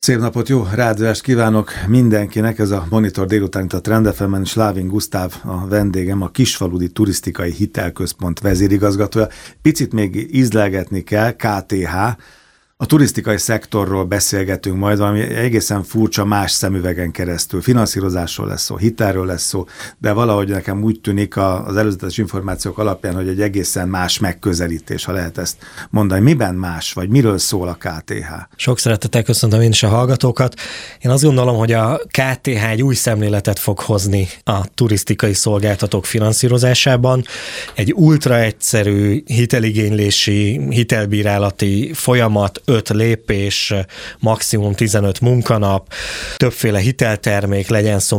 Szép napot, jó rádiózást kívánok mindenkinek, ez a Monitor délután itt a Trend FM-en, és Lávin Gusztáv a vendégem, a Kisfaludy Turisztikai Hitelközpont vezérigazgatója. Picit még ízlelgetni kell, KTH, a turisztikai szektorról beszélgetünk majd, valami egészen furcsa más szemüvegen keresztül. Finanszírozásról lesz szó, hitelről lesz szó, de valahogy nekem úgy tűnik az előzetes információk alapján, hogy egy egészen más megközelítés, ha lehet ezt mondani. Miben más, vagy miről szól a KTH? Sok szeretettel köszöntöm én is a hallgatókat. Én azt gondolom, hogy a KTH egy új szemléletet fog hozni a turisztikai szolgáltatók finanszírozásában. Egy ultra egyszerű hiteligénylési, hitelbírálati folyamat, 5 lépés, maximum 15 munkanap, többféle hiteltermék, legyen szó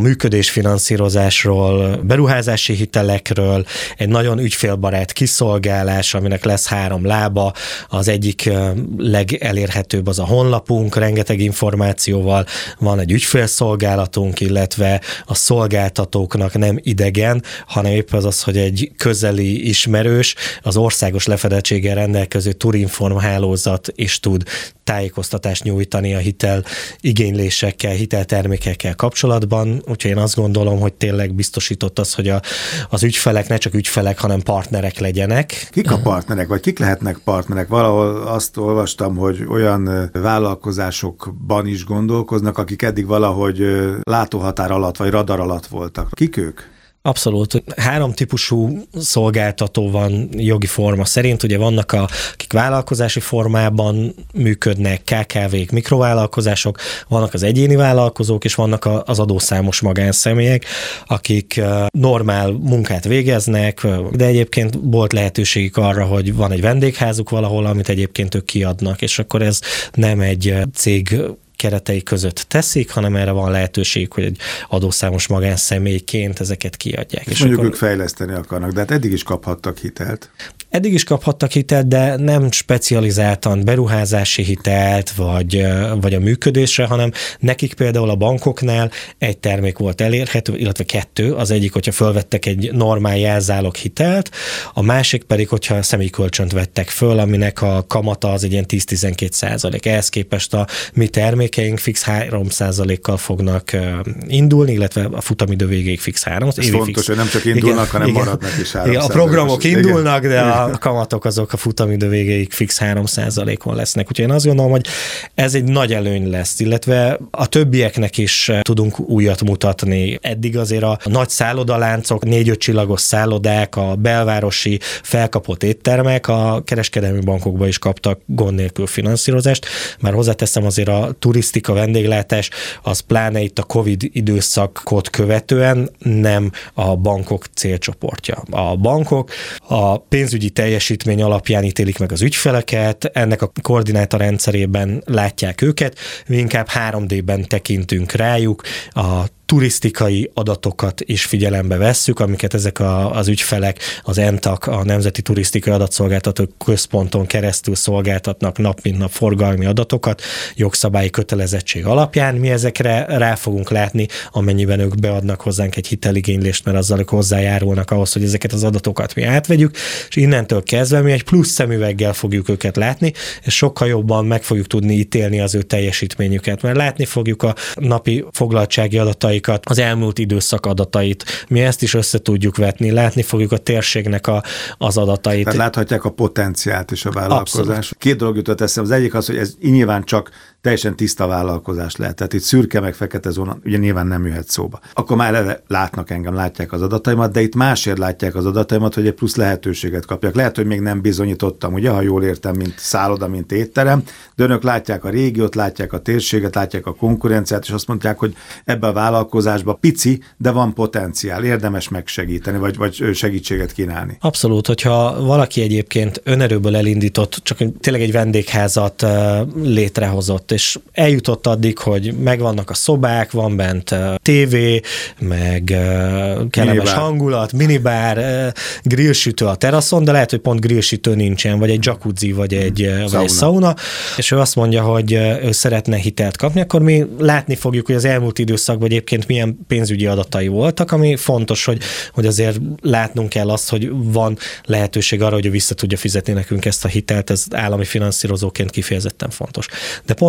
működésfinanszírozásról, beruházási hitelekről, egy nagyon ügyfélbarát kiszolgálás, aminek lesz 3 lába. Az egyik legelérhetőbb az a honlapunk, rengeteg információval, van egy ügyfélszolgálatunk, illetve a szolgáltatóknak nem idegen, hanem épp az, hogy egy közeli ismerős, az országos lefedettséggel rendelkező Turinform hálózat is tud tájékoztatást nyújtani a hitel igénylésekkel, hiteltermékekkel kapcsolatban, úgyhogy én azt gondolom, hogy tényleg biztosított az, hogy az ügyfelek ne csak ügyfelek, hanem partnerek legyenek. Kik a partnerek, vagy kik lehetnek partnerek? Valahol azt olvastam, hogy olyan vállalkozásokban is gondolkoznak, akik eddig valahogy látóhatár alatt, vagy radar alatt voltak. Kik ők? Abszolút. 3 típusú szolgáltató van jogi forma szerint. Ugye vannak, akik vállalkozási formában működnek, KKV-k, mikrovállalkozások, vannak az egyéni vállalkozók, és vannak az adószámos magánszemélyek, akik normál munkát végeznek, de egyébként volt lehetőségük arra, hogy van egy vendégházuk valahol, amit egyébként ők kiadnak, és akkor ez nem egy cég keretei között teszik, hanem erre van lehetőség, hogy egy adószámos magánszemélyként ezeket kiadják. És mondjuk ők fejleszteni akarnak, de hát eddig is kaphattak hitelt. Eddig is kaphattak hitelt, de nem specializáltan beruházási hitelt, vagy a működésre, hanem nekik például a bankoknál egy termék volt elérhető, illetve 2. Az egyik, hogyha fölvettek egy normál jelzálog hitelt, a másik pedig, hogyha személyi kölcsönt vettek föl, aminek a kamata az egy ilyen 10-12%. Ehhez képest a mi termékeink fix 3%-kal fognak indulni, illetve a futamidő végéig fix 3%. Ez fontos, hogy nem csak indulnak, hanem maradnak is 3%. A programok indulnak, de a kamatok azok a futamidő végéig fix 3%-on lesznek. Úgyhogy én azt gondolom, hogy ez egy nagy előny lesz, illetve a többieknek is tudunk újat mutatni. Eddig azért a nagy szállodaláncok, 4-5 csillagos szállodák, a belvárosi felkapott éttermek a kereskedelmi bankokba is kaptak gond nélkül finanszírozást. Már hozzáteszem, azért a turisztika, vendéglátás, az pláne itt a Covid időszakot követően nem a bankok célcsoportja. A bankok a pénzügyi teljesítmény alapján ítélik meg az ügyfeleket, ennek a koordináta rendszerében látják őket, mi inkább 3D-ben tekintünk rájuk, a turisztikai adatokat is figyelembe vesszük, amiket ezek az ügyfelek, az ENTAK, a Nemzeti Turisztikai Adatszolgáltató Központon keresztül szolgáltatnak nap mint nap forgalmi adatokat, jogszabályi kötelezettség alapján. Mi ezekre rá fogunk látni, amennyiben ők beadnak hozzánk egy hiteligénylést, mert azzal ők hozzájárulnak ahhoz, hogy ezeket az adatokat mi átvegyük, és innentől kezdve mi egy plusz szemüveggel fogjuk őket látni, és sokkal jobban meg fogjuk tudni ítélni az ő teljesítményüket, mert látni fogjuk a napi foglaltsági adatai, az elmúlt időszak adatait. Mi ezt is össze tudjuk vetni, látni fogjuk a térségnek az adatait. Tehát láthatják a potenciált is a vállalkozás. Abszolút. 2 dolog jutott eszembe. Az egyik az, hogy ez nyilván csak teljesen tiszta vállalkozás lehet. Tehát itt szürke meg fekete zóna ugye nyilván nem jöhet szóba. Akkor már eleve látnak engem, látják az adataimat, de itt másért látják az adataimat, hogy egy plusz lehetőséget kapjak. Lehet, hogy még nem bizonyítottam, ugye, ha jól értem, mint szálloda, mint étterem, de önök látják a régiót, látják a térséget, látják a konkurenciát, és azt mondják, hogy ebbe a vállalkozásba pici, de van potenciál, érdemes megsegíteni, vagy segítséget kínálni. Abszolút, hogyha valaki egyébként önerőből elindított, csak tényleg egy vendégházat létrehozott, és eljutott addig, hogy megvannak a szobák, van bent tévé, meg kellemes hangulat, minibár, grillsütő a teraszon, de lehet, hogy pont grillsütő nincsen, vagy egy jacuzzi, vagy egy sauna, és ő azt mondja, hogy ő szeretne hitelt kapni, akkor mi látni fogjuk, hogy az elmúlt időszakban egyébként milyen pénzügyi adatai voltak, ami fontos, hogy azért látnunk kell azt, hogy van lehetőség arra, hogy ő vissza tudja fizetni nekünk ezt a hitelt, ez állami finanszírozóként kifejezetten fontos. De pont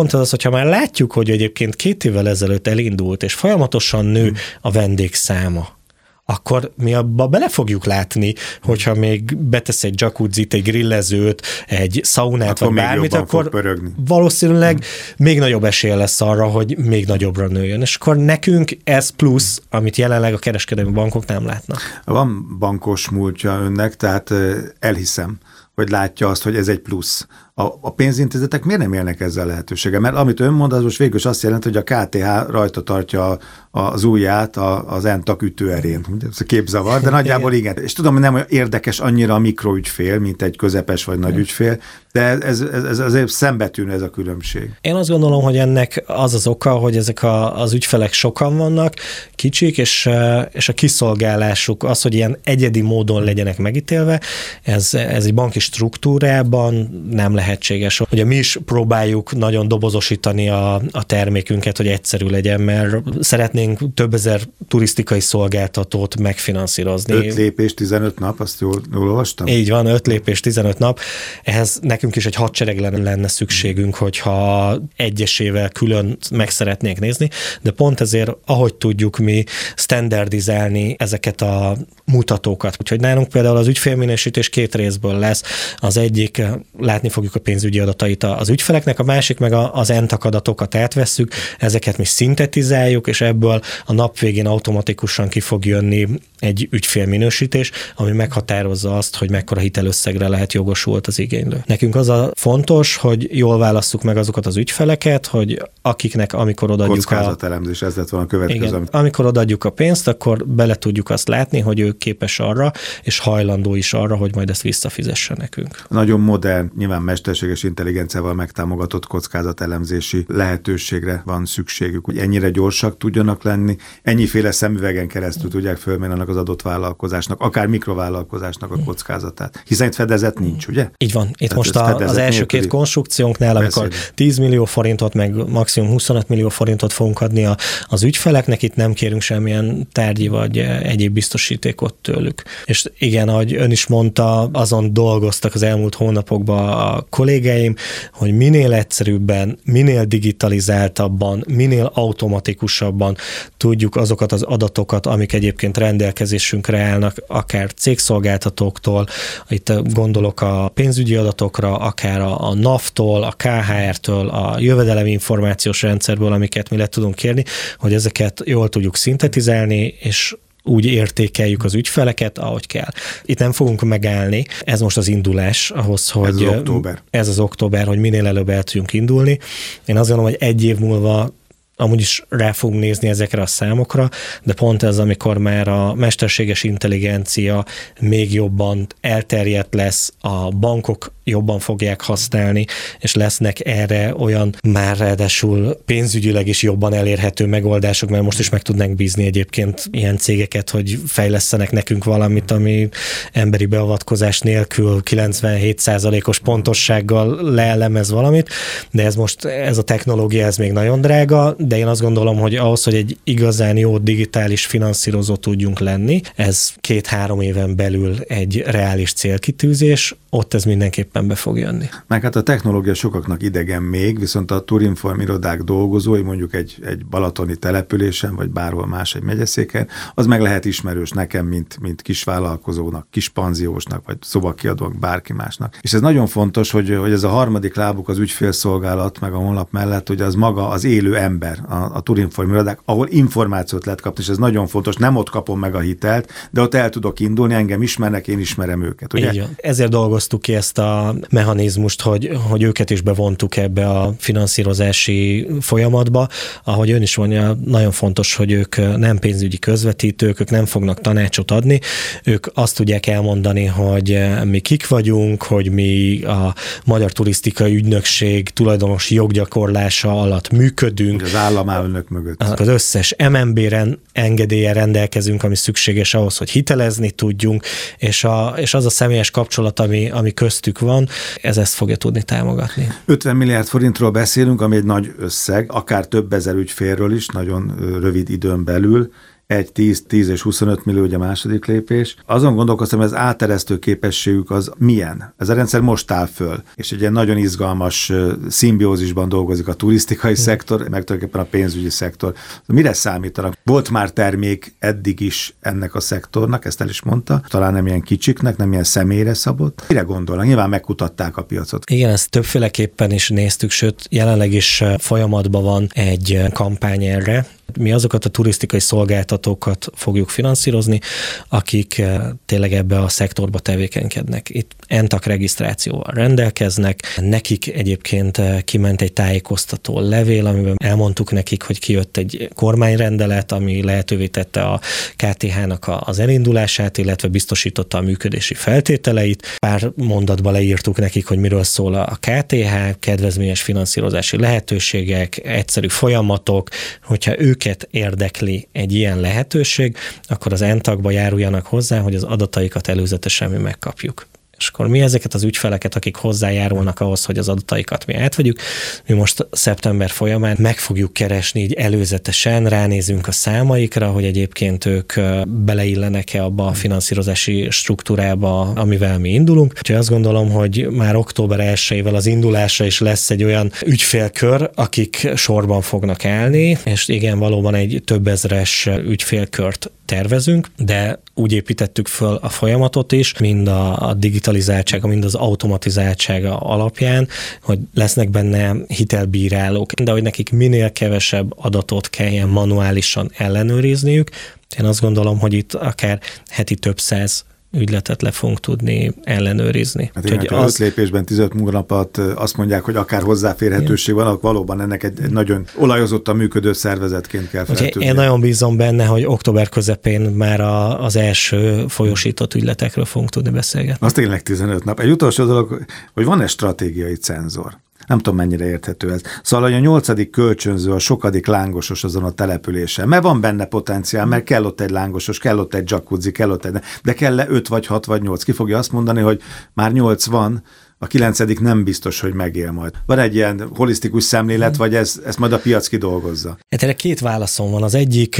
pont az, hogyha már látjuk, hogy egyébként 2 évvel ezelőtt elindult, és folyamatosan nő a vendégszáma, akkor mi abba bele fogjuk látni, hogyha még betesz egy jacuzzit, egy grillezőt, egy szaunát, vagy bármit, akkor valószínűleg még nagyobb esélye lesz arra, hogy még nagyobbra nőjön. És akkor nekünk ez plusz, amit jelenleg a kereskedelmi bankok nem látnak. Van bankos múltja önnek, tehát elhiszem, hogy látja azt, hogy ez egy plusz. A pénzintézetek miért nem élnek ezzel a lehetőséggel? Mert amit ön mond, az most végül is azt jelenti, hogy a KTH rajta tartja az ujját az ENTAK ütőerén. Ez a képzavar, de nagyjából igen. És tudom, hogy nem olyan érdekes annyira a mikroügyfél, mint egy közepes vagy nagy ügyfél, de ez azért szembetűnő ez a különbség. Én azt gondolom, hogy ennek az oka, hogy ezek az ügyfelek sokan vannak, kicsik, és a kiszolgálásuk, az, hogy ilyen egyedi módon legyenek megítélve, ez egy banki struktúrában nem lehetséges. Ugye mi is próbáljuk nagyon dobozosítani a termékünket, hogy egyszerű legyen, mert szeretnénk több ezer turisztikai szolgáltatót megfinanszírozni. 5 lépés, 15 nap, azt jól olvastam? Így van, 5 lépés, 15 nap. Ehhez nekünk is egy hadsereg lenne szükségünk, hogyha egyesével külön meg szeretnénk nézni, de pont ezért, ahogy tudjuk mi standardizálni ezeket a mutatókat. Úgyhogy nálunk például az ügyfélminősítés 2 részből lesz. Az egyik, látni fogjuk a pénzügyi adatait az ügyfeleknek, a másik meg az ENTAK adatokat átvesszük, ezeket mi szintetizáljuk, és ebből a nap végén automatikusan ki fog jönni egy ügyfélminősítés, ami meghatározza azt, hogy mekkora hitelösszegre lehet jogosult az igénylő. Nekünk az a fontos, hogy jól válasszuk meg azokat az ügyfeleket, hogy akiknek amikor odaadjuk kockázatelemzés, ez lett volna a következő. Igen, amikor odaadjuk a pénzt, akkor bele tudjuk azt látni, hogy ő képes arra, és hajlandó is arra, hogy majd ezt visszafizesse nekünk. Nagyon modern, nyilván mesterséges intelligenciával megtámogatott kockázatelemzési lehetőségre van szükségük, hogy ennyire gyorsak tudjanak lenni, ennyiféle szemüvegen keresztül tudják fölmérni annak az adott vállalkozásnak, akár mikrovállalkozásnak a kockázatát. Hiszen itt fedezet nincs, ugye? Így van. Itt most az első 2 konstrukciónknál, amikor 10 millió forintot, meg maximum 25 millió forintot fogunk adni az ügyfeleknek, itt nem kérünk semmilyen tárgyi vagy egyéb biztosítékot tőlük. És igen, ahogy ön is mondta, azon dolgoztak az elmúlt hónapokban a kollégáim, hogy minél egyszerűbben, minél digitalizáltabban, minél automatikusabban tudjuk azokat az adatokat, amik egyébként rendelkezésünkre állnak, akár cégszolgáltatóktól, itt gondolok a pénzügyi adatokra, akár a NAV-tól, a KHR-től, a jövedelemi információs rendszerből, amiket mi le tudunk kérni, hogy ezeket jól tudjuk szintetizálni, és úgy értékeljük az ügyfeleket, ahogy kell. Itt nem fogunk megállni, ez most az indulás ahhoz, hogy ez az október, hogy minél előbb el tudjunk indulni. Én azt gondolom, hogy 1 év múlva amúgy is rá fogunk nézni ezekre a számokra, de pont ez, amikor már a mesterséges intelligencia még jobban elterjedt lesz, a bankok jobban fogják használni, és lesznek erre olyan már ráadásul pénzügyileg is jobban elérhető megoldások, mert most is meg tudnánk bízni egyébként ilyen cégeket, hogy fejlesztenek nekünk valamit, ami emberi beavatkozás nélkül 97%-os pontossággal leelemez valamit, de ez a technológia, ez még nagyon drága, de én azt gondolom, hogy ahhoz, hogy egy igazán jó digitális finanszírozó tudjunk lenni, ez 2-3 éven belül egy reális célkitűzés, ott ez mindenképpen be fog jönni. Meg hát a technológia sokaknak idegen még, viszont a Turinform irodák dolgozói, mondjuk egy balatoni településen, vagy bárhol más egy megyeszéken, az meg lehet ismerős nekem, mint kisvállalkozónak, kispanziósnak, vagy szobakiadónak, bárki másnak. És ez nagyon fontos, hogy ez a harmadik lábuk az ügyfélszolgálat, meg a honlap mellett, hogy az maga az élő ember, a Turinform irodák, ahol információt lehet kapni, és ez nagyon fontos, nem ott kapom meg a hitelt, de ott el tudok indulni, engem ismernek, én ismerem őket. Ugye? Igen. Ezért dolgoztuk ki ezt a mechanizmust, hogy őket is bevontuk ebbe a finanszírozási folyamatba. Ahogy ön is mondja, nagyon fontos, hogy ők nem pénzügyi közvetítők, ők nem fognak tanácsot adni, ők azt tudják elmondani, hogy mi kik vagyunk, hogy mi a Magyar Turisztikai Ügynökség tulajdonosi joggyakorlása alatt működünk. Az állam áll önök mögött. Az összes MNB-ren engedéllyel rendelkezünk, ami szükséges ahhoz, hogy hitelezni tudjunk, és az a személyes kapcsolat, ami köztük van, ez ezt fogja tudni támogatni. 50 milliárd forintról beszélünk, ami egy nagy összeg, akár több ezer ügyfélről is, nagyon rövid időn belül, 1, 10 és 25 millió, ugye a második lépés. Azon gondolkoztam, hogy az áteresztő képességük az milyen. Ez a rendszer most áll föl, és egy ilyen nagyon izgalmas szimbiózisban dolgozik a turisztikai szektor, meg tulajdonképpen a pénzügyi szektor. Mire számítanak? Volt már termék eddig is ennek a szektornak, ezt el is mondta, talán nem ilyen kicsiknek, nem ilyen személyre szabott. Mire gondolnak? Nyilván megkutatták a piacot. Igen, ezt többféleképpen is néztük, sőt, jelenleg is folyamatban van egy kampány erre. Mi azokat a turisztikai szolgáltatókat fogjuk finanszírozni, akik tényleg ebbe a szektorba tevékenykednek. Itt ENTAK regisztrációval rendelkeznek, nekik egyébként kiment egy tájékoztató levél, amiben elmondtuk nekik, hogy kijött egy kormányrendelet, ami lehetővé tette a KTH-nak az elindulását, illetve biztosította a működési feltételeit. Pár mondatba leírtuk nekik, hogy miről szól a KTH, kedvezményes finanszírozási lehetőségek, egyszerű folyamatok, hogyha őket érdekli egy ilyen lehetőség, akkor az ENTAK-ba járuljanak hozzá, hogy az adataikat előzetesen mi megkapjuk. És akkor mi ezeket az ügyfeleket, akik hozzájárulnak ahhoz, hogy az adataikat mi átvegyük, mi most szeptember folyamán meg fogjuk keresni így előzetesen, ránézünk a számaikra, hogy egyébként ők beleillenek-e abba a finanszírozási struktúrába, amivel mi indulunk. Úgyhogy azt gondolom, hogy már október 1-ével az indulásra is lesz egy olyan ügyfélkör, akik sorban fognak állni, és igen, valóban egy több ezres ügyfélkört tervezünk, de úgy építettük föl a folyamatot is, mind a digitalizáltsága, mind az automatizáltsága alapján, hogy lesznek benne hitelbírálók, de hogy nekik minél kevesebb adatot kelljen manuálisan ellenőrizniük. Én azt gondolom, hogy itt akár heti több száz ügyletet le fogunk tudni ellenőrizni. Hát igen, az 5 lépésben 15 munkanapot azt mondják, hogy akár hozzáférhetőség van, valóban ennek egy nagyon olajozottan működő szervezetként kell feltűnni. Én nagyon bízom benne, hogy október közepén már az első folyósított ügyletekről fogunk tudni beszélgetni. Az tényleg 15 nap. Egy utolsó dolog, hogy van-e stratégiai cenzor? Nem tudom, mennyire érthető ez. Szóval, hogy a 8. kölcsönző, a sokadik lángosos azon a településen. Mert van benne potenciál, mert kell ott egy lángosos, kell ott egy jacuzzi, kell ott egy... De kell-e 5 vagy 6 vagy 8? Ki fogja azt mondani, hogy már 8 van, a 9. nem biztos, hogy megél majd. Van egy ilyen holisztikus szemlélet, vagy ezt majd a piac kidolgozza? Hát erre 2 válaszom van. Az egyik,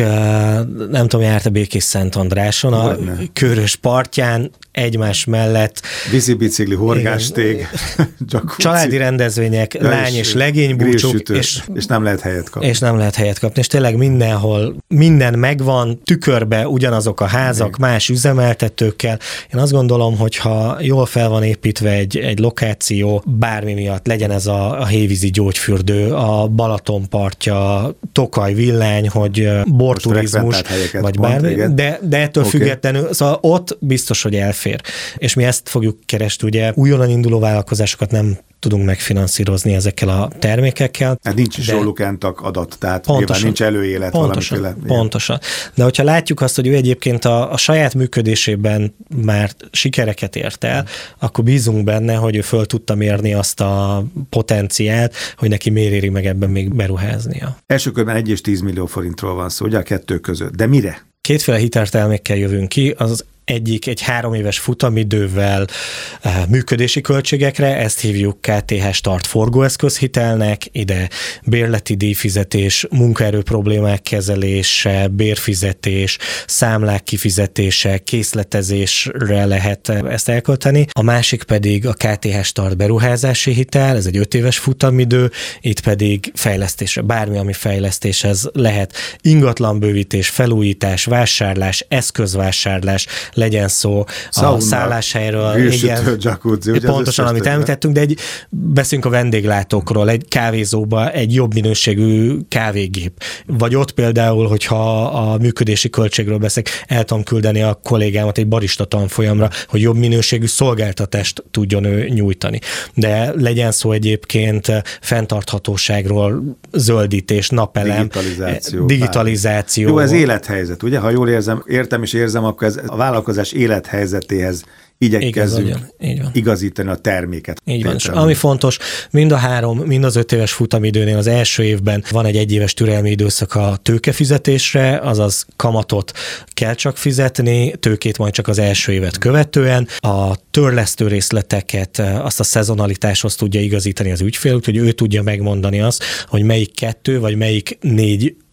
nem tudom, járt-e Békés-Szentandráson, a Körös partján, egymás mellett. Vízibicikli, horgástég, családi rendezvények, lány és legénybúcsúk. És nem lehet helyet kapni. És nem lehet helyet kapni. És tényleg mindenhol, minden megvan, tükörbe ugyanazok a házak, más üzemeltetőkkel. Én azt gondolom, hogy ha jól fel van építve egy lokáció, bármi miatt, legyen ez a hévízi gyógyfürdő, a Balaton partja, Tokaj villány, hogy borturizmus, vagy bármi, de ettől függetlenül, szóval ott biztos, hogy elfér. És mi ezt fogjuk keresni, ugye újonnan induló vállalkozásokat nem tudunk megfinanszírozni ezekkel a termékekkel. Hát nincs is róluk ENTAK adat, tehát nyilván nincs előélet valamiféle. Pontosan. De hogyha látjuk azt, hogy ő egyébként a saját működésében már sikereket ért el, akkor bízunk benne, hogy ő föl tudta mérni azt a potenciált, hogy neki miért éri meg ebben még beruháznia. Első körben 1 és 10 millió forintról van szó, ugye a 2 között. De mire? 2 hiteltermékkel jövünk ki, az egyik egy 3 éves futamidővel működési költségekre, ezt hívjuk KTH Start forgóeszközhitelnek, ide bérleti díjfizetés, munkaerő problémák kezelése, bérfizetés, számlák kifizetése, készletezésre lehet ezt elkölteni. A másik pedig a KTH Start beruházási hitel, ez egy 5 éves futamidő, itt pedig fejlesztésre, bármi, ami fejlesztéshez lehet ingatlanbővítés, felújítás, vásárlás, eszközvásárlás, legyen szó a szálláshelyről. Igen, jacuzzi, pontosan, amit említettünk, de beszélünk a vendéglátókról, egy kávézóba egy jobb minőségű kávégép. Vagy ott például, hogyha a működési költségről beszélek, el tudom küldeni a kollégámat egy barista tanfolyamra, hogy jobb minőségű szolgáltatást tudjon ő nyújtani. De legyen szó egyébként fenntarthatóságról, zöldítés, napelem, digitalizáció. Jó, ez élethelyzet, ugye? Ha jól értem és érzem, akkor ez a vállalkozás élethelyzetéhez igyekezzünk igazítani a terméket. Így van. Ami fontos, mind a 3, mind az 5 éves futamidőnél az első évben van egy 1 éves türelmi időszak a tőkefizetésre, azaz kamatot kell csak fizetni, tőkét majd csak az első évet követően. A törlesztő részleteket azt a szezonalitáshoz tudja igazítani az ügyfél, hogy ő tudja megmondani azt, hogy melyik 2 vagy melyik 4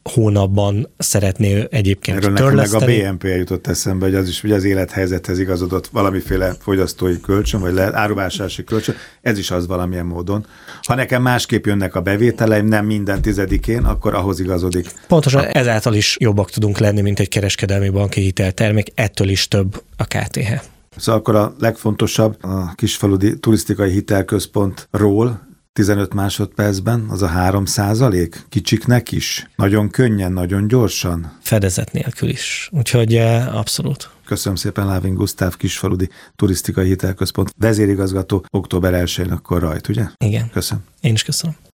hónapban szeretné egyébként erről törleszteni. Nekem meg a BNP jutott eszembe, hogy az is ugye az élethelyzethez igazodott valamiféle fogyasztói kölcsön, vagy áruvásárlási kölcsön, ez is az valamilyen módon. Ha nekem másképp jönnek a bevételeim, nem minden 10-én, akkor ahhoz igazodik. Pontosan ezáltal is jobbak tudunk lenni, mint egy kereskedelmi banki hiteltermék, ettől is több a KTH. Szóval akkor a legfontosabb a Kisfaludy Turisztikai Hitelközpontról 15 másodpercben, az a 3%, kicsiknek is, nagyon könnyen, nagyon gyorsan. Fedezet nélkül is, úgyhogy abszolút. Köszönöm szépen, Lávin Gusztáv, Kisfaludy Turisztikai Hitelközpont vezérigazgató, október 1-én akkor rajt, ugye? Igen. Köszönöm. Én is köszönöm.